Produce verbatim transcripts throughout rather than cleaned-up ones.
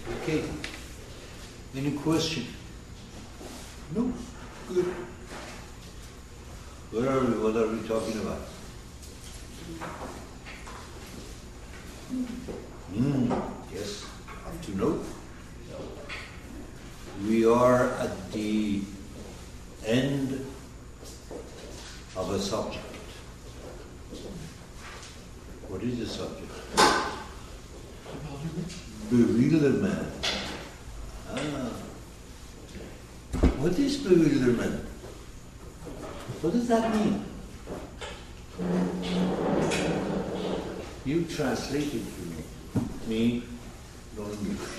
Okay. Any question? No? Good. Where are we? What are we talking about? Mm, yes, have to know. We are at the end of a subject. What is the subject? Bewilderment. Ah. What is bewilderment? What does that mean? You translate it for me. Me, no English.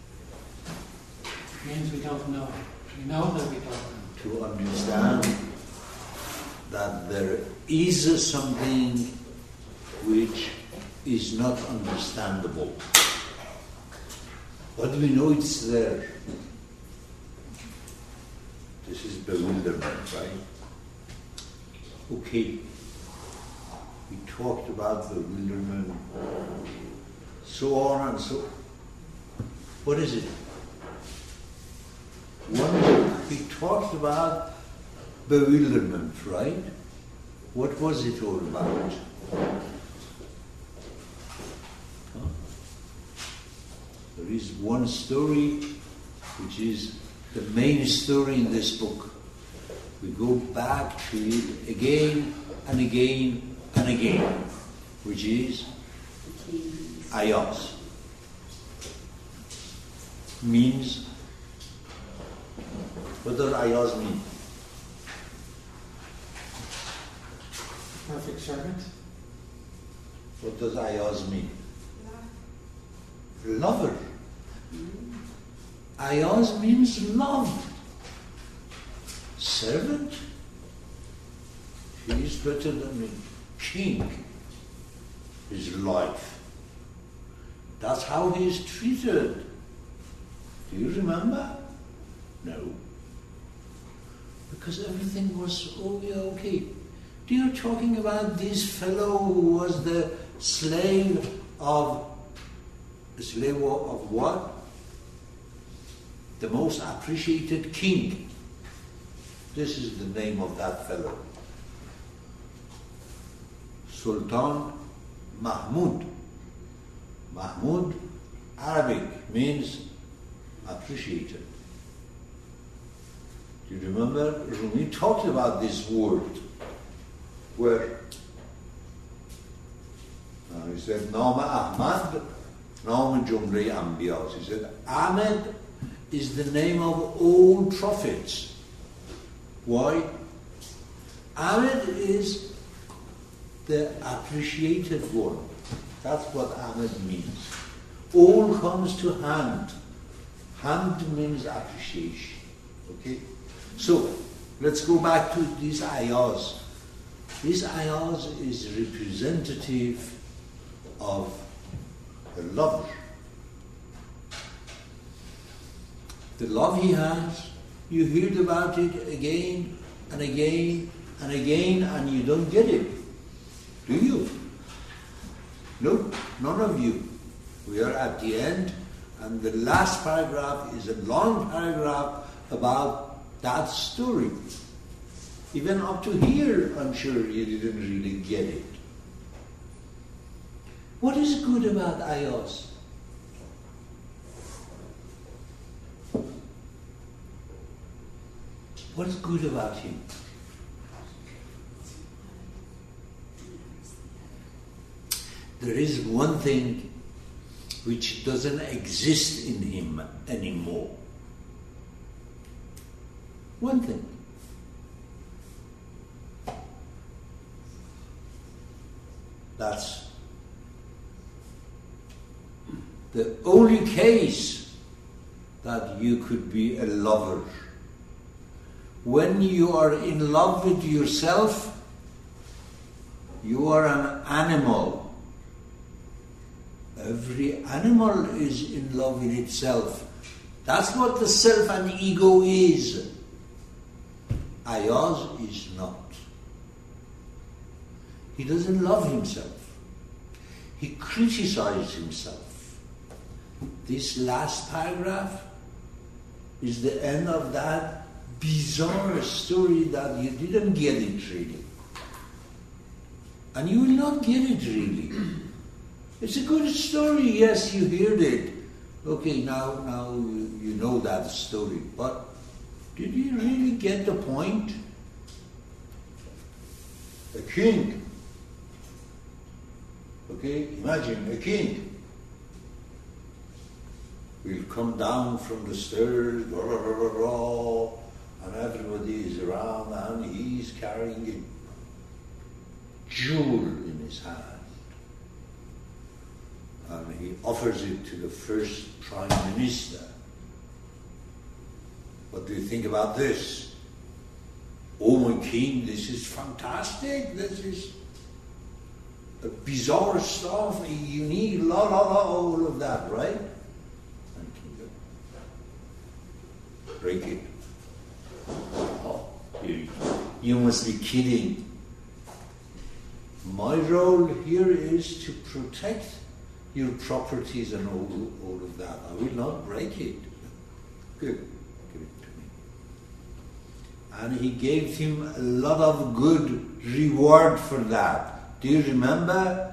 It means we don't know. We know that we don't know. To understand that there is something which is not understandable. But we know it's there. This is bewilderment, right? Okay. We talked about bewilderment, so on and so. What is it? One, we talked about bewilderment, right? What was it all about? Huh? There is one story which is the main story in this book. We go back to it again and again and again, which is ayahs. Means, what does ayahs mean? Perfect servant. What does ayahs mean? Lover. Ayahs means love. Servant? He is better than me. King. His life. That's how he is treated. Do you remember? No. Because everything was oh yeah, okay. Do you talking about this fellow who was the slave of the slave of what? The most appreciated king. This is the name of that fellow. Sultan Mahmud. Mahmud, Arabic, means appreciated. Do you remember? Rumi talked about this word. Where? Uh, he said, Nama Ahmad, Nama Jumre Ambiyas. He said, Ahmed is the name of all prophets. Why? Ahmed is the appreciated one. That's what Ahmed means. All comes to hand. Hand means appreciation. Okay? So, let's go back to these ayahs. These ayahs is representative of the lover. The love he has, you heard about it again and again and again, and you don't get it. Do you? No, none of you. We are at the end, and the last paragraph is a long paragraph about that story. Even up to here, I'm sure you didn't really get it. What is good about ayahs? What's good about him? There is one thing which doesn't exist in him anymore. One thing. That's the only case that you could be a lover. When you are in love with yourself, you are an animal. Every animal is in love with itself. That's what the self and ego is. Ayahs is not. He doesn't love himself. He criticizes himself. this last paragraph is the end of that bizarre story that you didn't get it really. And you will not get it really. It's a good story, yes, you heard it. Okay, now, now you, you know that story, but did you really get the point? A king. Okay, imagine a king will come down from the stairs, rah, rah, rah, rah, rah, and everybody is around and he's carrying a jewel in his hand. And he offers it to the first prime minister. What do you think about this? Oh my king, this is fantastic. This is a bizarre stuff, unique, la la la, all of that, right? And king goes, break it. Oh, you, you must be kidding. My role here is to protect your properties and all, all of that. I will not break it. Good. Give it to me. And he gave him a lot of good reward for that. Do you remember?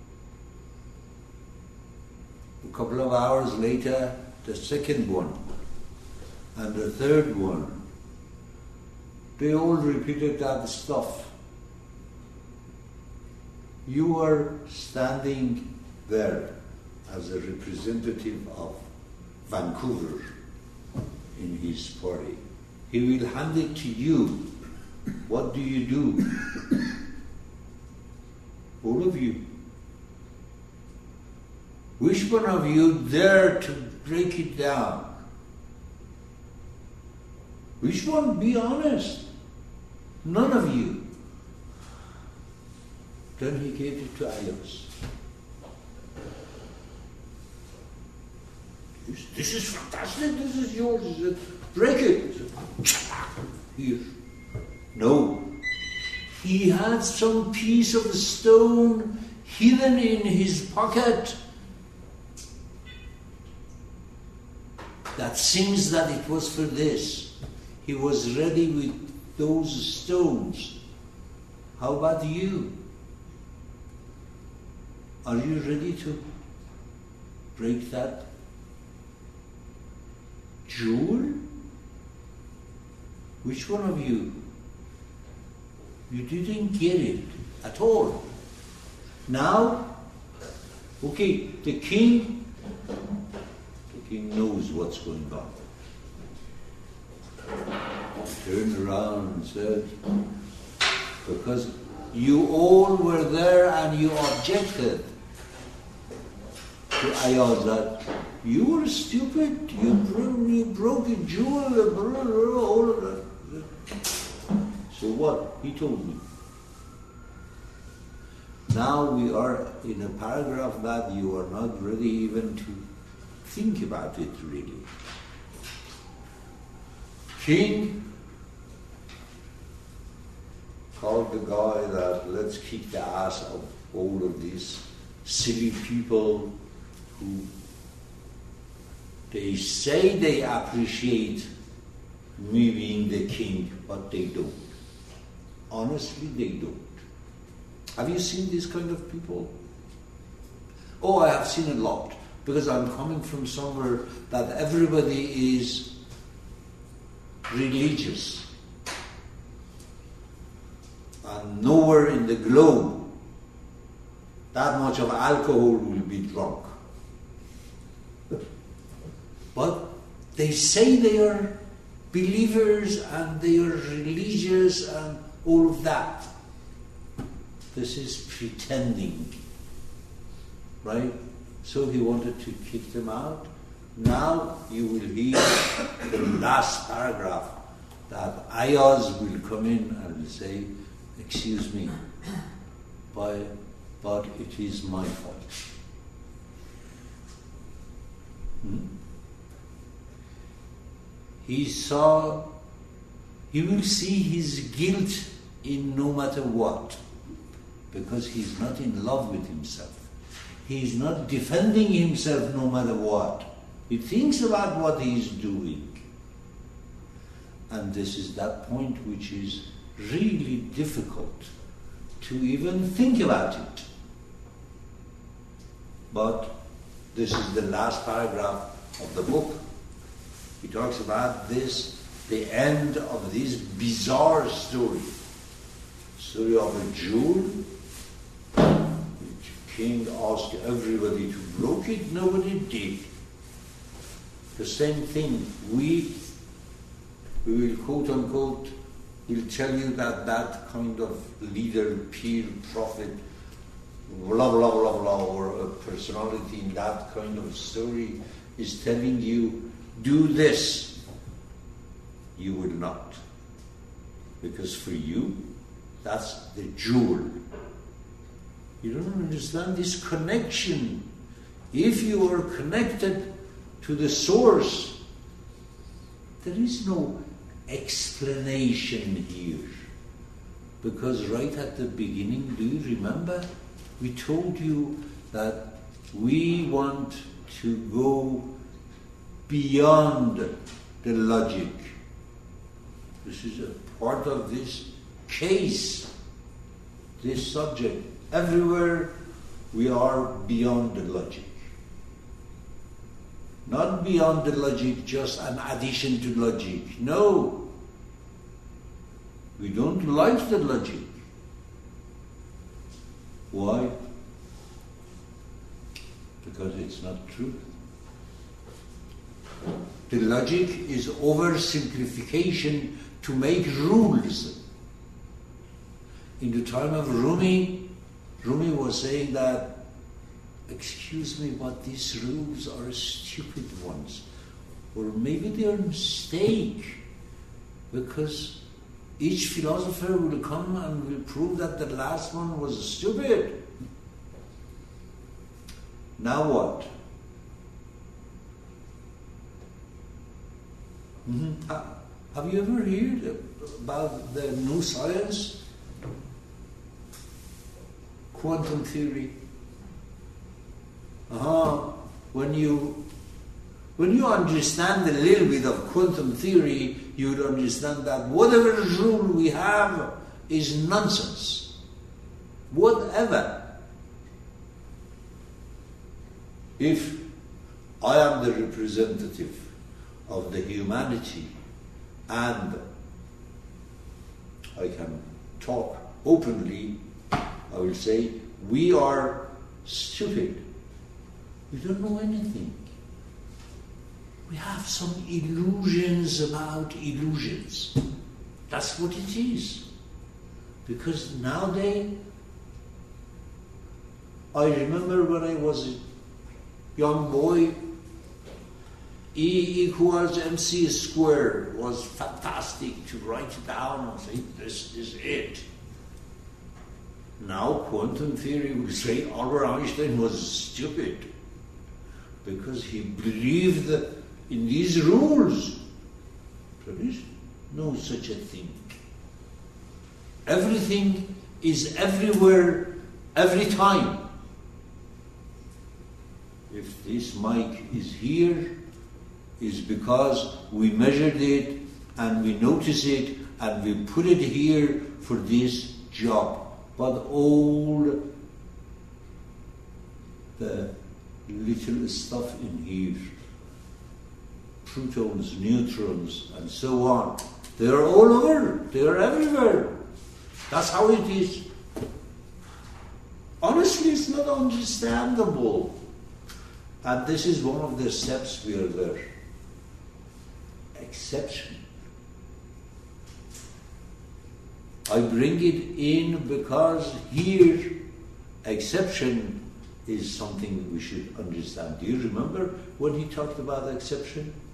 A couple of hours later, the second one and the third one, they all repeated that stuff. You are standing there as a representative of Vancouver in his party. He will hand it to you. What do you do? All of you. Which one of you dare to break it down? Which one? Be honest. None of you. Then he gave it to Ayaz. This is fantastic, this is yours. He said, break it. He said, here. No. He had some piece of stone hidden in his pocket that seems that it was for this. He was ready with those stones. How about you? Are you ready to break that jewel? Which one of you? You didn't get it at all. Now, okay, the king, the king knows what's going on. Turned around and said, because you all were there and you objected to Ayaz that you were stupid, you, bro- you broke a jewel, blah, blah, all of that. So what? He told me. Now we are in a paragraph that you are not ready even to think about it really. King called the guy that let's kick the ass of all of these silly people who they say they appreciate me being the king, but they don't. Honestly, they don't. Have you seen this kind of people? Oh, I have seen a lot, because I'm coming from somewhere that everybody is religious. And nowhere in the globe that much of alcohol will be drunk. But they say they are believers and they are religious and all of that. This is pretending, right? So he wanted to kick them out. Now you will hear the last paragraph that Ayaz will come in and say, excuse me, but, but it is my fault. Hmm? He saw, he will see his guilt in no matter what, because he's not in love with himself. he's not defending himself no matter what. He thinks about what he's doing. And this is that point which is really difficult to even think about it. But this is the last paragraph of the book. He talks about this, the end of this bizarre story. Story of a jewel, which king asked everybody to broke it, nobody did. The same thing, we, we will quote unquote, will tell you that that kind of leader, peer, prophet, blah, blah, blah, blah, or a personality in that kind of story is telling you, do this. You will not. Because for you, that's the jewel. You don't understand this connection. If you are connected to the source, there is no explanation here. Because right at the beginning, do you remember? We told you that we want to go beyond the logic. This is a part of this case, this subject. Everywhere we are beyond the logic. Not beyond the logic, just an addition to logic. No. We don't like the logic. Why? Because it's not true. The logic is oversimplification to make rules. In the time of Rumi, Rumi was saying that, excuse me, but these rules are stupid ones. Or maybe they are a mistake, because each philosopher will come and will prove that the last one was stupid. Now what? Mm-hmm. Uh, have you ever heard about the new science? Quantum theory. Uh-huh. When you when you understand a little bit of quantum theory, you would understand that whatever rule we have is nonsense. Whatever. If I am the representative of the humanity and I can talk openly, I will say, we are stupid. We don't know anything. We have some illusions about illusions. That's what it is. Because nowadays, I remember when I was a young boy, E equals mc squared was fantastic to write it down and say, this is it. Now quantum theory will say Albert Einstein was stupid because he believed in these rules. There is no such a thing. Everything is everywhere, every time. If this mic is here, is because we measured it and we noticed it and we put it here for this job. But all the little stuff in here, protons, neutrons, and so on, they are all over, they are everywhere. That's how it is. Honestly, it's not understandable. And this is one of the steps we are there. Exception. I bring it in because here, exception is something we should understand. Do you remember when he talked about exception?